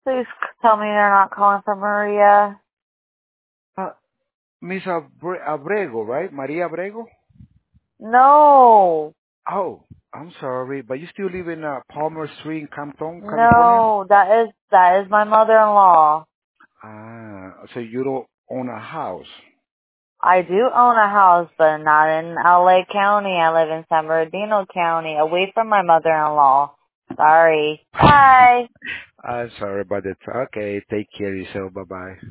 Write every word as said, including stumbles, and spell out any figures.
Please tell me they're not calling for Maria. Uh, Miss Abre- Abrego, right? Maria Abrego? No. Oh, I'm sorry, but you still live in uh, Palmer Street in Compton, California? No, that is, that is my mother-in-law. Ah, so you don't own a house. I do own a house, but not in L A County. I live in San Bernardino County, away from my mother-in-law. Sorry. Bye. I'm sorry about that. Okay, take care of yourself. Bye-bye.